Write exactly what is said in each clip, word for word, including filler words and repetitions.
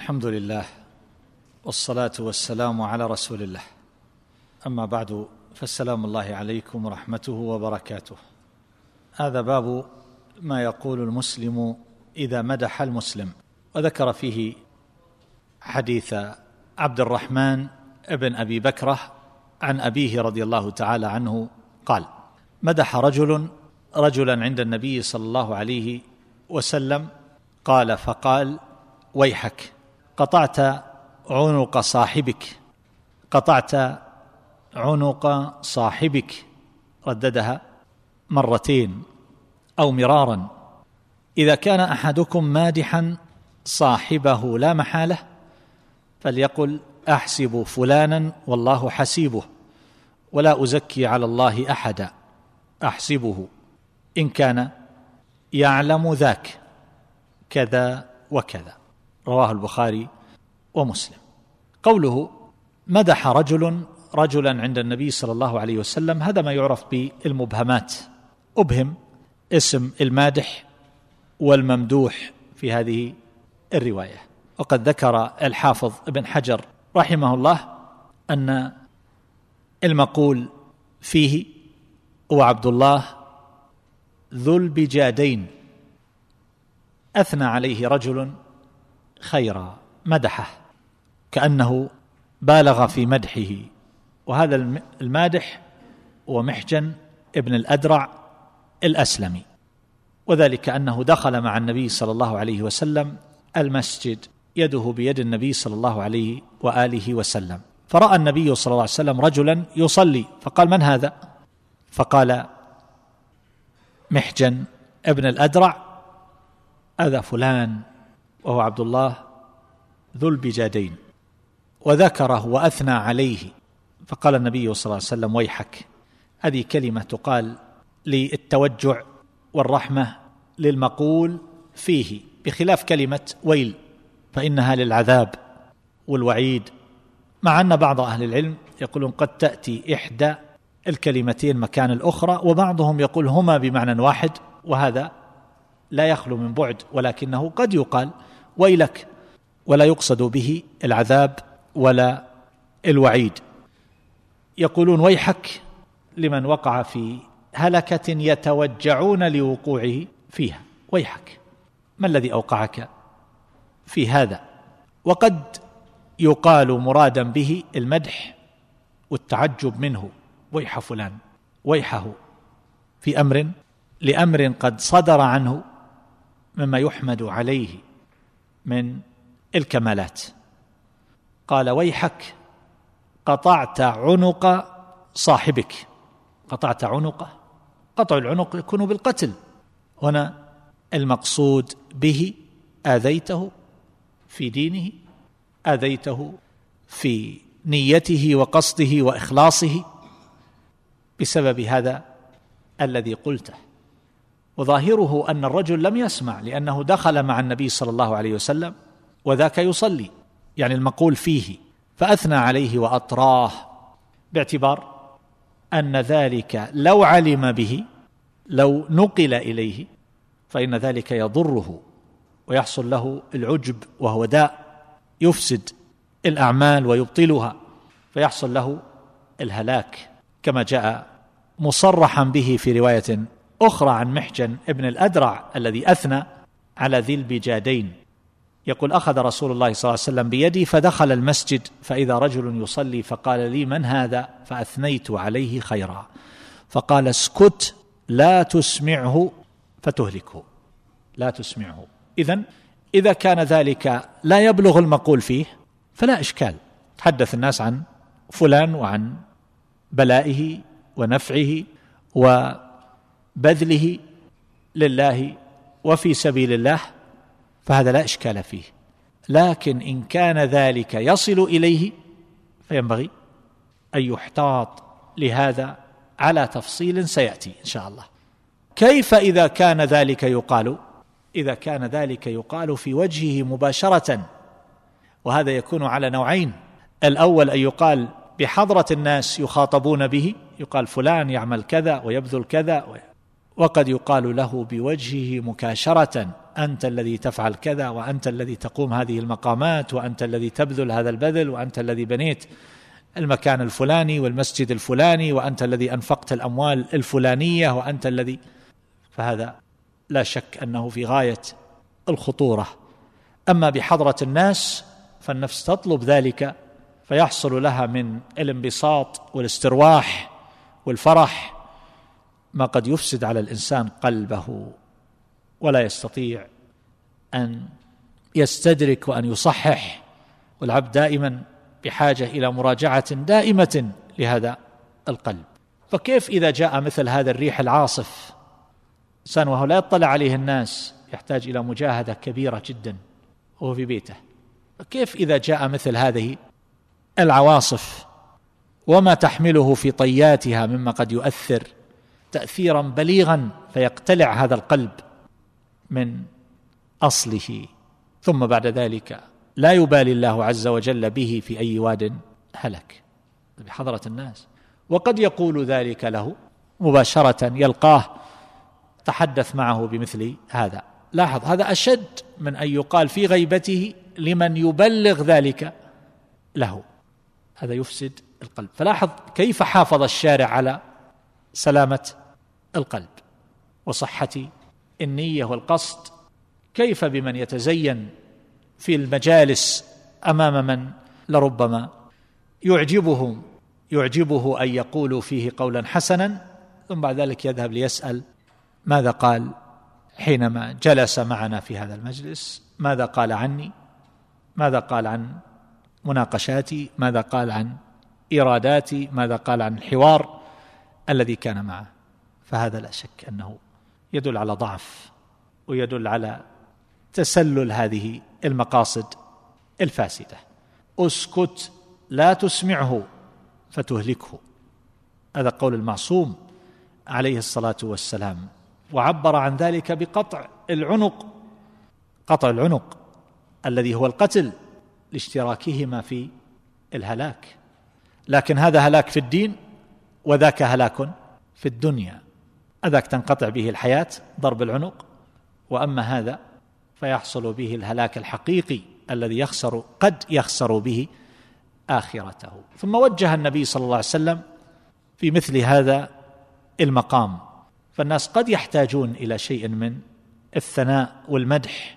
الحمد لله والصلاة والسلام على رسول الله، أما بعد، فالسلام الله عليكم ورحمته وبركاته. هذا باب ما يقول المسلم إذا مدح المسلم، وذكر فيه حديث عبد الرحمن ابن أبي بكرة عن أبيه رضي الله تعالى عنه قال: مدح رجل رجلا عند النبي صلى الله عليه وسلم، قال فقال: ويحك، قطعت عنق صاحبك، قطعت عنق صاحبك. رددها مرتين أو مرارا. إذا كان أحدكم مادحا صاحبه لا محالة فليقل: أحسب فلانا والله حسيبه، ولا أزكي على الله أحدا، أحسبه إن كان يعلم ذاك كذا وكذا. رواه البخاري ومسلم. قوله مدح رجل رجلا عند النبي صلى الله عليه وسلم، هذا ما يعرف بالمبهمات. أبهم اسم المادح والممدوح في هذه الرواية. وقد ذكر الحافظ ابن حجر رحمه الله أن المقول فيه هو عبد الله ذو البجادين، أثنى عليه رجل خيرا، مدحه كأنه بالغ في مدحه. وهذا المادح هو محجن ابن الأدرع الأسلمي، وذلك أنه دخل مع النبي صلى الله عليه وسلم المسجد يده بيد النبي صلى الله عليه وآله وسلم، فرأى النبي صلى الله عليه وسلم رجلا يصلي، فقال: من هذا؟ فقال محجن ابن الأدرع: هذا فلان، وهو عبد الله ذو البجادين. وذكره وأثنى عليه، فقال النبي صلى الله عليه وسلم: ويحك. هذه كلمة تقال للتوجع والرحمة للمقول فيه، بخلاف كلمة ويل فإنها للعذاب والوعيد، مع أن بعض أهل العلم يقولون قد تأتي إحدى الكلمتين مكان الأخرى، وبعضهم يقول هما بمعنى واحد، وهذا لا يخلو من بعد، ولكنه قد يقال ويلك ولا يقصد به العذاب ولا الوعيد. يقولون ويحك لمن وقع في هلكة يتوجعون لوقوعه فيها. ويحك، ما الذي أوقعك في هذا؟ وقد يقال مرادا به المدح والتعجب منه، ويح فلان، ويحه في أمر لأمر قد صدر عنه مما يحمد عليه من الكمالات. قال: ويحك، قطعت عنق صاحبك. قطعت عنقه، قطع العنق يكون بالقتل، هنا المقصود به آذيته في دينه، آذيته في نيته وقصده وإخلاصه بسبب هذا الذي قلته. وظاهره أن الرجل لم يسمع، لأنه دخل مع النبي صلى الله عليه وسلم وذاك يصلي، يعني المقول فيه، فأثنى عليه وأطراه، باعتبار أن ذلك لو علم به، لو نقل إليه، فإن ذلك يضره ويحصل له العجب، وهو داء يفسد الأعمال ويبطلها، فيحصل له الهلاك، كما جاء مصرحا به في رواية أخرى عن محجن ابن الأدرع الذي أثنى على ذي البجادين. يقول: أخذ رسول الله صلى الله عليه وسلم بيدي فدخل المسجد فإذا رجل يصلي، فقال لي: من هذا؟ فأثنيت عليه خيرا، فقال: اسكت لا تسمعه فتهلكه، لا تسمعه. إذن إذا كان ذلك لا يبلغ المقول فيه فلا إشكال، تحدث الناس عن فلان وعن بلائه ونفعه وبذله لله وفي سبيل الله، فهذا لا إشكال فيه. لكن إن كان ذلك يصل إليه فينبغي أن يحتاط لهذا على تفصيل سيأتي إن شاء الله. كيف إذا كان ذلك يقال؟ إذا كان ذلك يقال في وجهه مباشرة، وهذا يكون على نوعين: الأول أن يقال بحضرة الناس يخاطبون به، يقال فلان يعمل كذا ويبذل كذا وقد يقال له بوجهه مكاشرة: أنت الذي تفعل كذا، وأنت الذي تقوم هذه المقامات، وأنت الذي تبذل هذا البذل، وأنت الذي بنيت المكان الفلاني والمسجد الفلاني، وأنت الذي أنفقت الأموال الفلانية، وأنت الذي. فهذا لا شك أنه في غاية الخطورة. أما بحضرة الناس فالنفس تطلب ذلك، فيحصل لها من الانبساط والاسترواح والفرح ما قد يفسد على الإنسان قلبه، ولا يستطيع أن يستدرك وأن يصحح. والعبد دائما بحاجة إلى مراجعة دائمة لهذا القلب. فكيف إذا جاء مثل هذا الريح العاصف إنسان وهو لا يطلع عليه الناس، يحتاج إلى مجاهدة كبيرة جدا وهو في بيته، كيف إذا جاء مثل هذه العواصف وما تحمله في طياتها مما قد يؤثر تأثيرا بليغا فيقتلع هذا القلب من أصله، ثم بعد ذلك لا يبالي الله عز وجل به في أي واد هلك بحضرة الناس. وقد يقول ذلك له مباشرة، يلقاه تحدث معه بمثل هذا. لاحظ، هذا أشد من أن يقال في غيبته لمن يبلغ ذلك له، هذا يفسد القلب. فلاحظ كيف حافظ الشارع على سلامة القلب وصحة النية والقصد. كيف بمن يتزين في المجالس أمام من لربما يعجبه يعجبه أن يقول فيه قولا حسنا، ثم بعد ذلك يذهب ليسأل ماذا قال حينما جلس معنا في هذا المجلس، ماذا قال عني، ماذا قال عن مناقشاتي، ماذا قال عن إيراداتي، ماذا قال عن الحوار الذي كان معه. فهذا لا شك أنه يدل على ضعف ويدل على تسلل هذه المقاصد الفاسدة. اسكت لا تسمعه فتهلكه، هذا قول المعصوم عليه الصلاة والسلام. وعبر عن ذلك بقطع العنق، قطع العنق الذي هو القتل لاشتراكهما في الهلاك. لكن هذا هلاك في الدين وذاك هلاك في الدنيا، هذاك تنقطع به الحياة ضرب العنق، وأما هذا فيحصل به الهلاك الحقيقي الذي يخسر قد يخسر به آخرته. ثم وجه النبي صلى الله عليه وسلم في مثل هذا المقام، فالناس قد يحتاجون إلى شيء من الثناء والمدح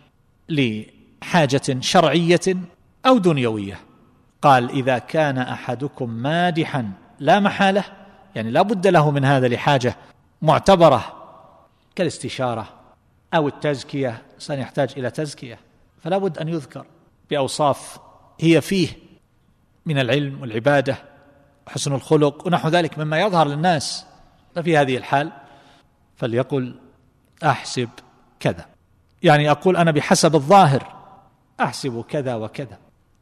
لحاجة شرعية أو دنيوية. قال: إذا كان أحدكم مادحا لا محالة، يعني لا بد له من هذا لحاجة معتبرة كالاستشارة أو التزكية، سنحتاج إلى تزكية، فلا بد أن يذكر بأوصاف هي فيه من العلم والعبادة وحسن الخلق ونحو ذلك مما يظهر للناس. ففي هذه الحال فليقل: أحسب كذا، يعني أقول أنا بحسب الظاهر أحسب كذا وكذا،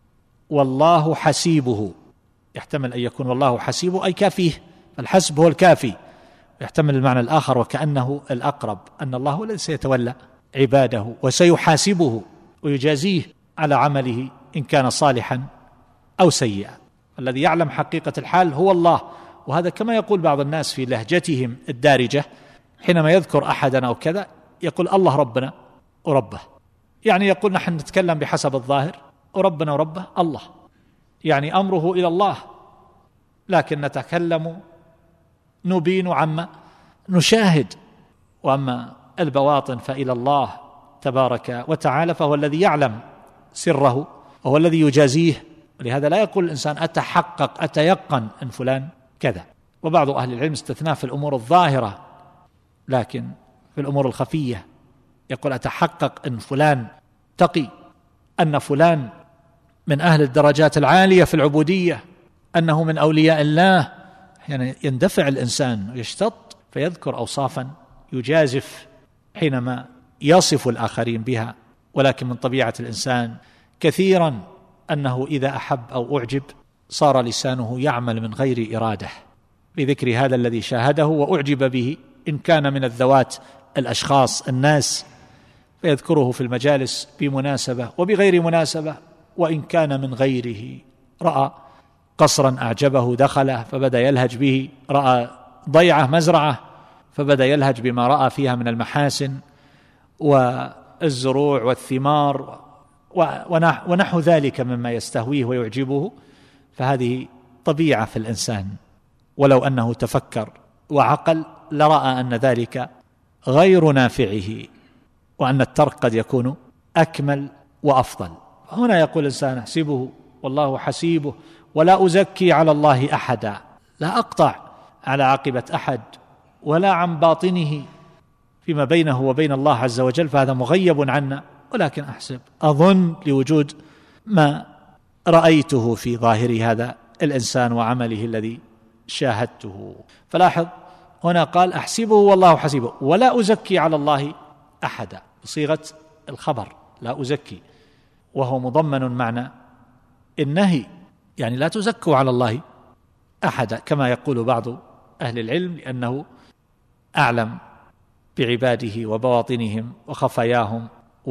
والله حسيبه. يحتمل أن يكون والله حسيبه أي كافيه، الحسب هو الكافي. يحتمل المعنى الآخر وكأنه الأقرب، أن الله هو الذي سيتولى عباده وسيحاسبه ويجازيه على عمله إن كان صالحا أو سيئا. الذي يعلم حقيقة الحال هو الله. وهذا كما يقول بعض الناس في لهجتهم الدارجة حينما يذكر أحدا أو كذا، يقول الله ربنا وربه، يعني يقول نحن نتكلم بحسب الظاهر وربنا وربه الله، يعني أمره إلى الله، لكن نتكلم نبين عما نشاهد، وأما البواطن فإلى الله تبارك وتعالى، فهو الذي يعلم سره وهو الذي يجازيه. ولهذا لا يقول الإنسان أتحقق أتيقن أن فلان كذا. وبعض أهل العلم استثناء في الأمور الظاهرة، لكن في الأمور الخفية يقول أتحقق أن فلان تقي، أن فلان من أهل الدرجات العالية في العبودية، أنه من أولياء الله. يعني يندفع الإنسان ويشتط فيذكر أوصافا يجازف حينما يصف الآخرين بها. ولكن من طبيعة الإنسان كثيرا أنه إذا أحب أو أعجب صار لسانه يعمل من غير إرادة بذكر هذا الذي شاهده وأعجب به، إن كان من الذوات الأشخاص الناس، فيذكره في المجالس بمناسبة وبغير مناسبة. وإن كان من غيره، رأى قصرا أعجبه دخله فبدأ يلهج به، رأى ضيعة مزرعة فبدأ يلهج بما رأى فيها من المحاسن والزروع والثمار ونحو ذلك مما يستهويه ويعجبه، فهذه طبيعة في الإنسان، ولو أنه تفكر وعقل لرأى أن ذلك غير نافعه، وأن الترك قد يكون أكمل وأفضل. هنا يقول الإنسان احسبه والله حسيبه ولا أزكي على الله أحدا، لا أقطع على عاقبة أحد ولا عن باطنه فيما بينه وبين الله عز وجل، فهذا مغيب عنا، ولكن أحسب أظن لوجود ما رأيته في ظاهر هذا الإنسان وعمله الذي شاهدته. فلاحظ هنا قال أحسبه والله حسيبه ولا أزكي على الله أحدا بصيغة الخبر، لا أزكي، وهو مضمن معنى النهي، يعني لا تزكوا على الله أحدا كما يقول بعض أهل العلم، لأنه أعلم بعباده وبواطنهم وخفاياهم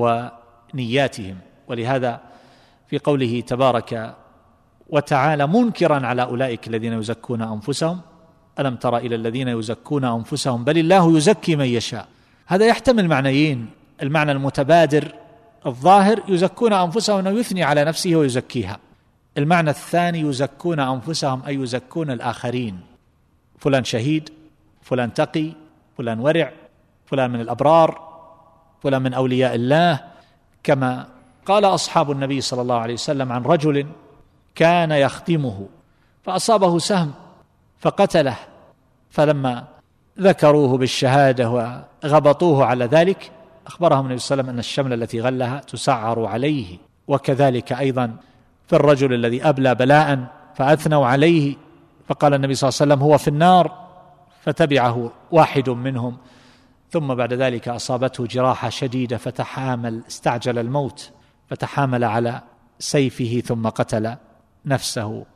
ونياتهم. ولهذا في قوله تبارك وتعالى منكرا على أولئك الذين يزكون أنفسهم ألم تر إلى الذين يزكون أنفسهم بل الله يزكي من يشاء، هذا يحتمل معنيين: المعنى المتبادر الظاهر يزكون أنفسهم أنه يثني على نفسه ويزكيها، المعنى الثاني يزكون أنفسهم أي يزكون الآخرين، فلان شهيد، فلان تقي، فلان ورع، فلان من الأبرار، فلان من أولياء الله، كما قال أصحاب النبي صلى الله عليه وسلم عن رجل كان يخدمه فأصابه سهم فقتله، فلما ذكروه بالشهادة وغبطوه على ذلك أخبرهم النبي صلى الله عليه وسلم أن الشملة التي غلها تسعر عليه. وكذلك أيضا في الرجل الذي أبلى بلاء فأثنوا عليه فقال النبي صلى الله عليه وسلم هو في النار، فتبعه واحد منهم، ثم بعد ذلك أصابته جراحة شديدة فتحامل، استعجل الموت فتحامل على سيفه ثم قتل نفسه،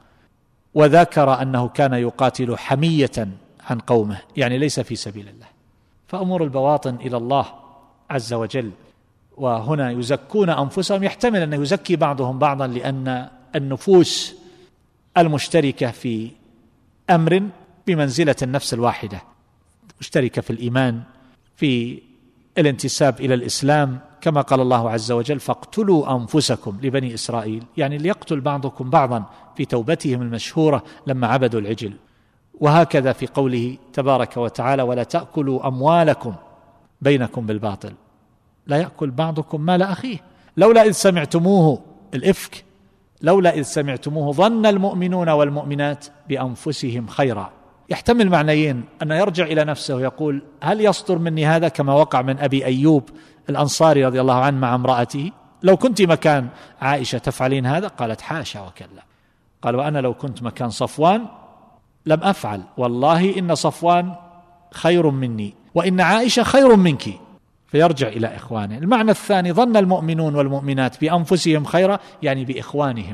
وذكر أنه كان يقاتل حمية عن قومه، يعني ليس في سبيل الله. فأمور البواطن إلى الله عز وجل. وهنا يزكون أنفسهم، يحتمل أن يزكي بعضهم بعضا، لأن النفوس المشتركة في أمر بمنزلة النفس الواحدة، مشتركة في الإيمان، في الانتساب إلى الإسلام، كما قال الله عز وجل فاقتلوا أنفسكم لبني إسرائيل، يعني ليقتل بعضكم بعضا في توبتهم المشهورة لما عبدوا العجل. وهكذا في قوله تبارك وتعالى ولا تأكلوا أموالكم بينكم بالباطل، لا يأكل بعضكم مال أخيه لولا إذ سمعتموه، الإفك، لولا إذ سمعتموه ظن المؤمنون والمؤمنات بأنفسهم خيرا، يحتمل معنيين: أن يرجع إلى نفسه ويقول هل يصدر مني هذا، كما وقع من أبي أيوب الأنصاري رضي الله عنه مع امرأته، لو كنت مكان عائشة تفعلين هذا؟ قالت حاشا وكلا. قال وأنا لو كنت مكان صفوان لم أفعل، والله إن صفوان خير مني وإن عائشة خير منك. فيرجع إلى إخوانه. المعنى الثاني ظن المؤمنون والمؤمنات بأنفسهم خيرا، يعني بإخوانهم،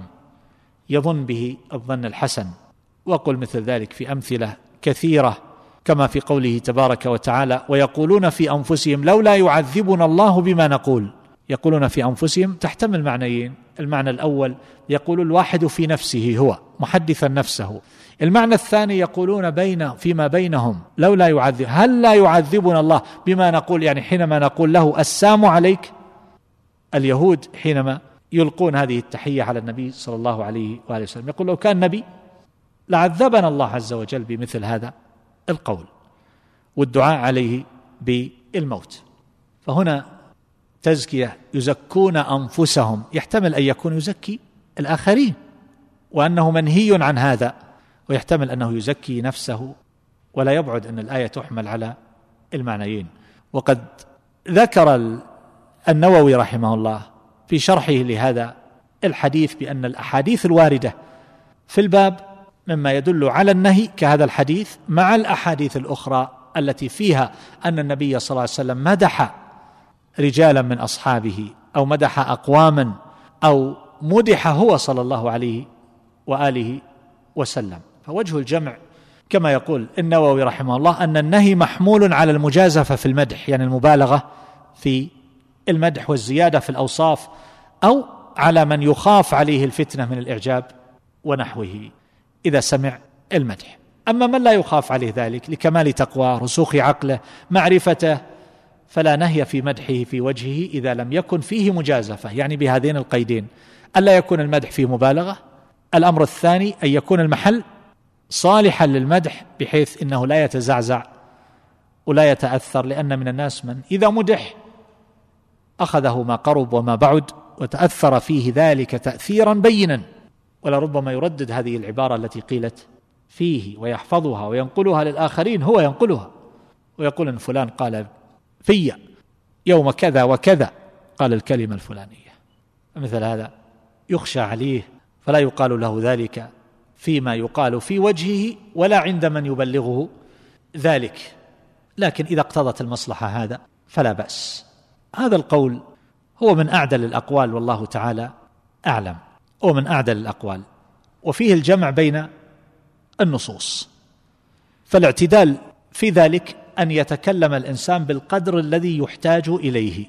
يظن به الظن الحسن. وقل مثل ذلك في أمثلة كثيرة، كما في قوله تبارك وتعالى ويقولون في أنفسهم لولا يعذبنا الله بما نقول. يقولون في أنفسهم تحتمل معنيين: المعنى الأول يقول الواحد في نفسه هو محدثا نفسه، المعنى الثاني يقولون بين فيما بينهم لولا يعذب، هل لا يعذبنا الله بما نقول، يعني حينما نقول له السام عليك. اليهود حينما يلقون هذه التحية على النبي صلى الله عليه وآله وسلم يقول لو كان نبي لعذبنا الله عز وجل بمثل هذا القول والدعاء عليه بالموت. فهنا تزكية يزكون أنفسهم، يحتمل أن يكون يزكي الآخرين وأنه منهي عن هذا، ويحتمل أنه يزكي نفسه، ولا يبعد أن الآية تحمل على المعنيين. وقد ذكر النووي رحمه الله في شرحه لهذا الحديث بأن الأحاديث الواردة في الباب مما يدل على النهي كهذا الحديث، مع الأحاديث الأخرى التي فيها أن النبي صلى الله عليه وسلم مدح رجالا من أصحابه أو مدح أقواما أو مدح هو صلى الله عليه وآله وسلم. فوجه الجمع كما يقول النووي رحمه الله أن النهي محمول على المجازفة في المدح، يعني المبالغة في المدح والزيادة في الأوصاف، أو على من يخاف عليه الفتنة من الإعجاب ونحوه إذا سمع المدح. أما من لا يخاف عليه ذلك لكمال تقواه، رسوخ عقله، معرفته، فلا نهي في مدحه في وجهه إذا لم يكن فيه مجازفة، يعني بهذين القيدين: ألا يكون المدح فيه مبالغة، الأمر الثاني أن يكون المحل صالحا للمدح بحيث إنه لا يتزعزع ولا يتأثر، لأن من الناس من إذا مدح أخذه ما قرب وما بعد وتأثر فيه ذلك تأثيرا بينا، ولربما يردد هذه العبارة التي قيلت فيه ويحفظها وينقلها للآخرين، هو ينقلها ويقول إن فلان قال في يوم كذا وكذا قال الكلمة الفلانية، مثل هذا يخشى عليه، فلا يقال له ذلك فيما يقال في وجهه ولا عند من يبلغه ذلك، لكن إذا اقتضت المصلحة هذا فلا بأس. هذا القول هو من أعدل الأقوال والله تعالى أعلم، هو من أعدل الأقوال، وفيه الجمع بين النصوص. فالاعتدال في ذلك أن يتكلم الإنسان بالقدر الذي يحتاج إليه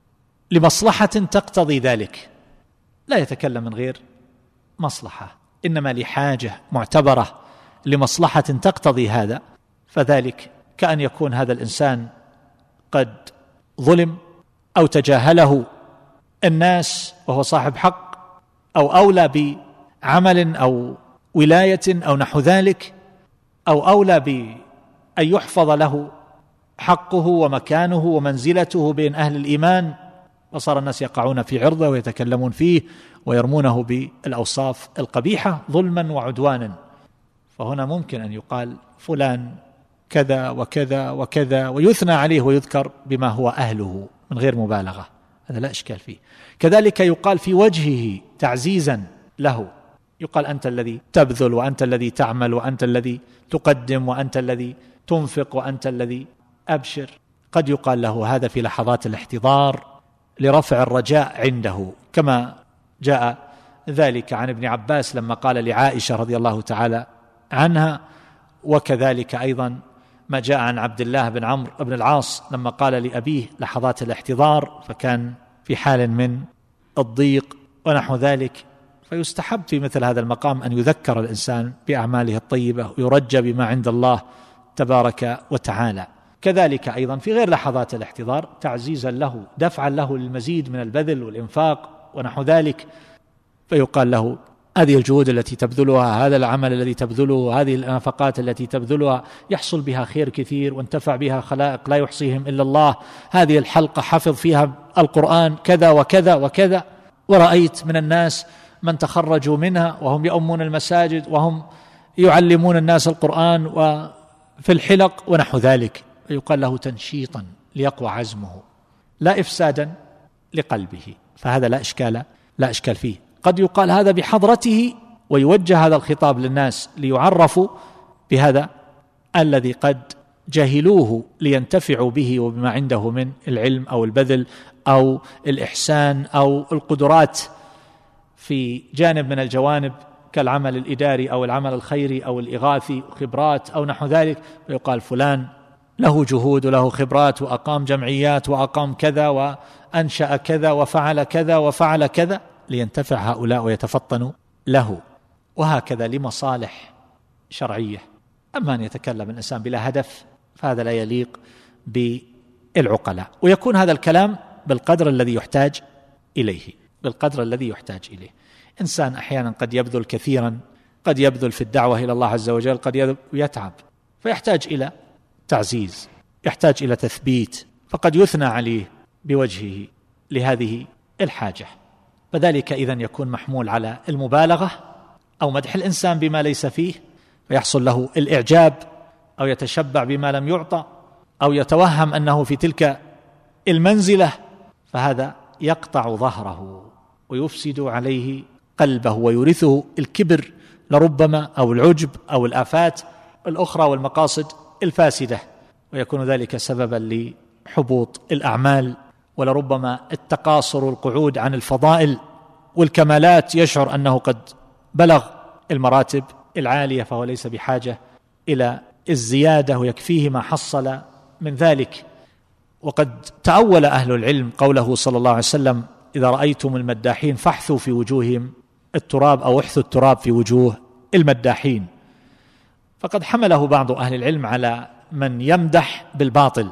لمصلحة تقتضي ذلك، لا يتكلم من غير مصلحة، إنما لحاجة معتبرة لمصلحة تقتضي هذا، فذلك كأن يكون هذا الإنسان قد ظلم أو تجاهله الناس وهو صاحب حق، أو أولى بعمل أو ولاية أو نحو ذلك، أو أولى بأن يحفظ له حقه ومكانه ومنزلته بين أهل الإيمان، وصار الناس يقعون في عرضه ويتكلمون فيه ويرمونه بالأوصاف القبيحة ظلما وعدوانا. فهنا ممكن أن يقال فلان كذا وكذا وكذا ويثنى عليه ويذكر بما هو أهله من غير مبالغة، هذا لا إشكال فيه. كذلك يقال في وجهه تعزيزا له، يقال أنت الذي تبذل وأنت الذي تعمل وأنت الذي تقدم وأنت الذي تنفق وأنت الذي أبشر. قد يقال له هذا في لحظات الاحتضار لرفع الرجاء عنده، كما جاء ذلك عن ابن عباس لما قال لعائشة رضي الله تعالى عنها، وكذلك أيضا ما جاء عن عبد الله بن عمرو بن العاص لما قال لأبيه لحظات الاحتضار، فكان في حال من الضيق ونحو ذلك. فيستحب في مثل هذا المقام أن يذكر الإنسان بأعماله الطيبة ويرجى بما عند الله تبارك وتعالى. كذلك أيضا في غير لحظات الاحتضار تعزيزا له، دفعا له للمزيد من البذل والإنفاق ونحو ذلك، فيقال له هذه الجهود التي تبذلها، هذا العمل الذي تبذله، هذه النفقات التي تبذلها يحصل بها خير كثير وانتفع بها خلائق لا يحصيهم إلا الله، هذه الحلقة حفظ فيها القرآن كذا وكذا وكذا، ورأيت من الناس من تخرجوا منها وهم يؤمون المساجد وهم يعلمون الناس القرآن وفي الحلق ونحو ذلك، فيقال له تنشيطا ليقوى عزمه لا إفسادا لقلبه، فهذا لا إشكال لا إشكال فيه. قد يقال هذا بحضرته ويوجه هذا الخطاب للناس ليعرفوا بهذا الذي قد جهلوه لينتفعوا به وبما عنده من العلم أو البذل أو الإحسان أو القدرات في جانب من الجوانب كالعمل الإداري أو العمل الخيري أو الإغاثي، خبرات أو نحو ذلك، ويقال فلان له جهود وله خبرات وأقام جمعيات وأقام كذا وأنشأ كذا وفعل كذا وفعل كذا، لينتفع هؤلاء ويتفطنوا له، وهكذا لمصالح شرعية. أما أن يتكلم الإنسان بلا هدف فهذا لا يليق بالعقلاء، ويكون هذا الكلام بالقدر الذي يحتاج إليه، بالقدر الذي يحتاج إليه. إنسان أحيانا قد يبذل كثيرا، قد يبذل في الدعوة إلى الله عز وجل، قد يتعب فيحتاج إلى تعزيز، يحتاج إلى تثبيت، فقد يثنى عليه بوجهه لهذه الحاجة، فذلك إذن يكون محمول على المبالغة أو مدح الإنسان بما ليس فيه فيحصل له الإعجاب، أو يتشبع بما لم يعطى، أو يتوهم أنه في تلك المنزلة، فهذا يقطع ظهره ويفسد عليه قلبه ويورثه الكبر لربما أو العجب أو الآفات الأخرى والمقاصد الفاسدة، ويكون ذلك سببا لحبوط الأعمال ولربما التقاصر والقعود عن الفضائل والكمالات، يشعر أنه قد بلغ المراتب العالية فهو ليس بحاجة إلى الزيادة ويكفيه ما حصل من ذلك. وقد تأول أهل العلم قوله صلى الله عليه وسلم إذا رأيتم المداحين فاحثوا في وجوههم التراب، أو احثوا التراب في وجوه المداحين، فقد حمله بعض أهل العلم على من يمدح بالباطل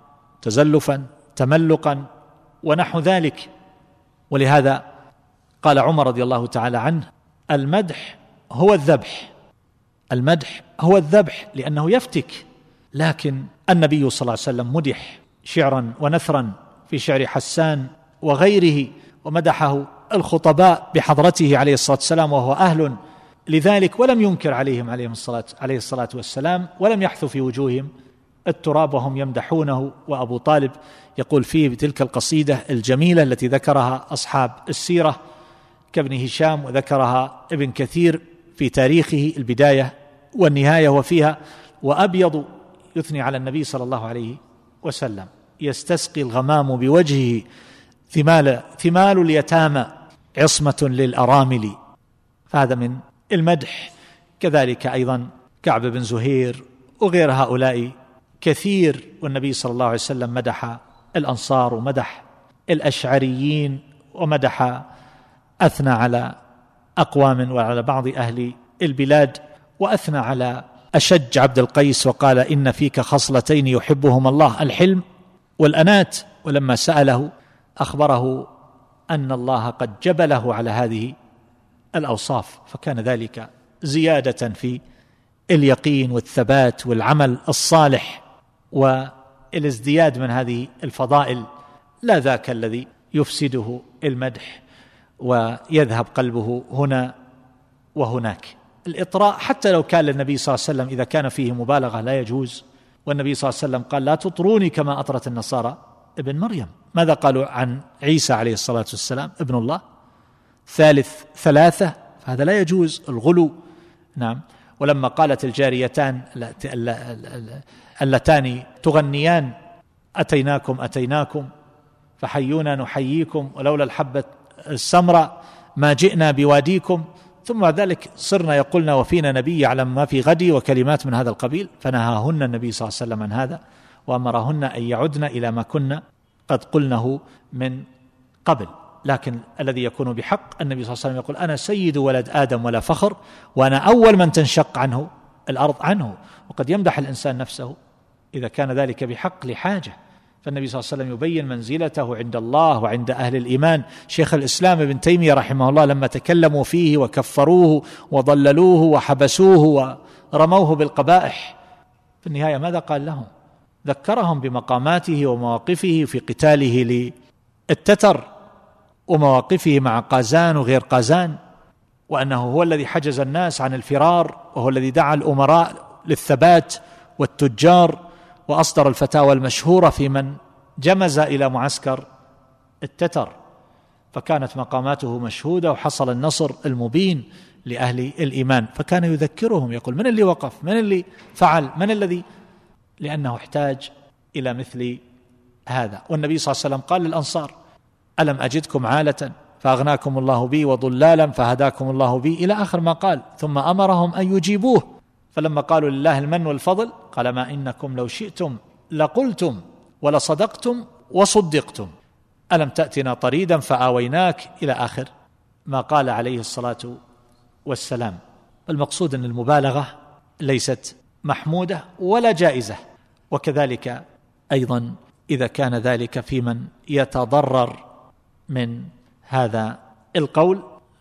تزلفا تملقا ونحو ذلك. ولهذا قال عمر رضي الله تعالى عنه: المدح هو الذبح، المدح هو الذبح، لأنه يفتك. لكن النبي صلى الله عليه وسلم مدح شعرا ونثرا في شعر حسان وغيره، ومدحه الخطباء بحضرته عليه الصلاة والسلام وهو أهل لذلك، ولم ينكر عليهم عليه الصلاة, عليه الصلاة والسلام، ولم يحث في وجوههم التراب وهم يمدحونه. وأبو طالب يقول فيه بتلك القصيدة الجميلة التي ذكرها أصحاب السيرة كابن هشام وذكرها ابن كثير في تاريخه البداية والنهاية، وفيها: وأبيض يثني على النبي صلى الله عليه وسلم يستسقي الغمام بوجهه ثمال, ثمال اليتامى عصمة للأرامل. فهذا من المدح. كذلك أيضا كعب بن زهير وغير هؤلاء كثير. والنبي صلى الله عليه وسلم مدح الأنصار ومدح الأشعريين ومدح أثنى على أقوام وعلى بعض أهل البلاد، وأثنى على أشج عبد القيس وقال: إن فيك خصلتين يحبهما الله، الحلم والأنات. ولما سأله أخبره أن الله قد جبله على هذه الأوصاف، فكان ذلك زيادة في اليقين والثبات والعمل الصالح والازدياد من هذه الفضائل، لا ذاك الذي يفسده المدح ويذهب قلبه هنا وهناك. الإطراء حتى لو كان للنبي صلى الله عليه وسلم إذا كان فيه مبالغة لا يجوز. والنبي صلى الله عليه وسلم قال: لا تطروني كما أطرت النصارى ابن مريم. ماذا قالوا عن عيسى عليه الصلاة والسلام؟ ابن الله ثالث ثلاثة، فهذا لا يجوز الغلو. نعم. ولما قالت الجاريتان اللتان تغنيان: أتيناكم أتيناكم فحيونا نحييكم ولولا الحبة السمراء ما جئنا بواديكم، ثم بعد ذلك صرنا يقولنا وفينا نبي يعلم ما في غدي وكلمات من هذا القبيل، فنهاهن النبي صلى الله عليه وسلم عن هذا وأمرهن أن يعدن إلى ما كنا قد قلنه من قبل. لكن الذي يكون بحق النبي صلى الله عليه وسلم يقول: أنا سيد ولد آدم ولا فخر، وأنا أول من تنشق عنه الأرض عنه. وقد يمدح الإنسان نفسه إذا كان ذلك بحق لحاجة. فالنبي صلى الله عليه وسلم يبين منزلته عند الله وعند أهل الإيمان. شيخ الإسلام ابن تيمية رحمه الله لما تكلموا فيه وكفروه وضللوه وحبسوه ورموه بالقبائح، في النهاية ماذا قال لهم؟ ذكرهم بمقاماته ومواقفه في قتاله للتتر ومواقفه مع قازان وغير قازان، وأنه هو الذي حجز الناس عن الفرار، وهو الذي دعا الأمراء للثبات والتجار، وأصدر الفتاوى المشهورة في من جمز إلى معسكر التتر. فكانت مقاماته مشهودة وحصل النصر المبين لأهل الإيمان. فكان يذكرهم يقول: من اللي وقف؟ من اللي فعل؟ من الذي؟ لأنه احتاج إلى مثل هذا. والنبي صلى الله عليه وسلم قال للأنصار: ألم أجدكم عالة فأغناكم الله بي وضلالا فهداكم الله بي، إلى آخر ما قال. ثم أمرهم أن يجيبوه، فلما قالوا لله المن والفضل قال: ما إنكم لو شئتم لقلتم ولصدقتم وصدقتم، ألم تأتنا طريدا فآويناك، إلى آخر ما قال عليه الصلاة والسلام. المقصود أن المبالغة ليست محمودة ولا جائزة. وكذلك أيضا إذا كان ذلك في من يتضرر من هذا القول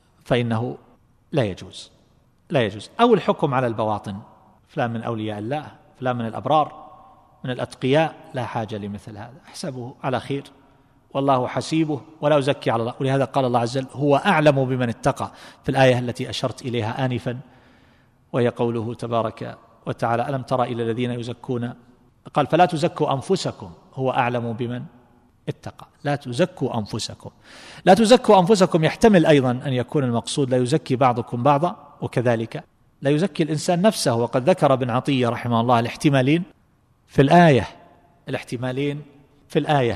فإنه لا يجوز لا يجوز أو الحكم على البواطن: فلان من أولياء الله، فلان من الأبرار من الأتقياء، لا حاجة لمثل هذا، احسبه على خير والله حسيبه ولا أزكي على الله. ولهذا قال الله عز وجل: هو أعلم بمن اتقى، في الآية التي أشرت إليها آنفا، وهي قوله تبارك وتعالى: ألم ترى إلى الذين يزكون، قال: فلا تزكوا أنفسكم هو أعلم بمن اتقى. لا تزكوا أنفسكم. لا تزكوا أنفسكم يحتمل أيضا أن يكون المقصود لا يزكي بعضكم بعضا، وكذلك لا يزكي الإنسان نفسه. وقد ذكر ابن عطية رحمه الله الاحتمالين في الآية الاحتمالين في الآية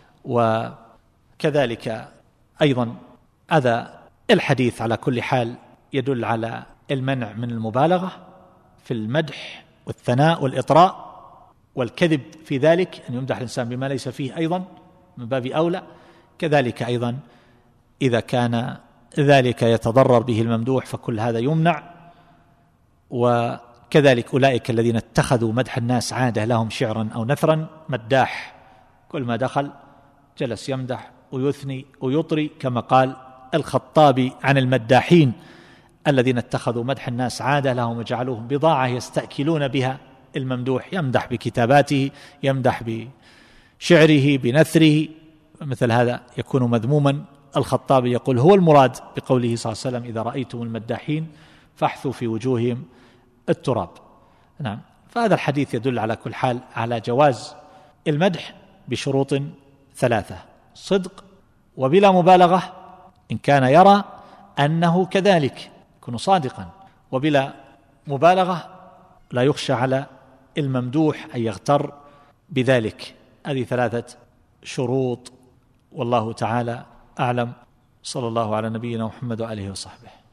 وكذلك أيضا هذا الحديث على كل حال يدل على المنع من المبالغة في المدح والثناء والإطراء والكذب في ذلك، أن يمدح الإنسان بما ليس فيه أيضا من باب أولى. كذلك أيضا إذا كان ذلك يتضرر به الممدوح فكل هذا يمنع. وكذلك أولئك الذين اتخذوا مدح الناس عادة لهم شعرا أو نثرا، مداح كل ما دخل جلس يمدح ويثني ويطري، كما قال الخطابي عن المداحين الذين اتخذوا مدح الناس عادة لهم وجعلوهم بضاعة يستأكلون بها الممدوح، يمدح بكتاباته، يمدح بشعره، بنثره، مثل هذا يكون مذموما. الخطابي يقول هو المراد بقوله صلى الله عليه وسلم إذا رأيتم المداحين فاحثوا في وجوههم التراب. نعم، فهذا الحديث يدل على كل حال على جواز المدح بشروط ثلاثة: صدق وبلا مبالغة إن كان يرى أنه كذلك، يكون صادقا، وبلا مبالغة لا يخشى على الممدوح أن يغتر بذلك. هذه ثلاثة شروط، والله تعالى أعلم. صلى الله على نبينا محمد وآله وصحبه.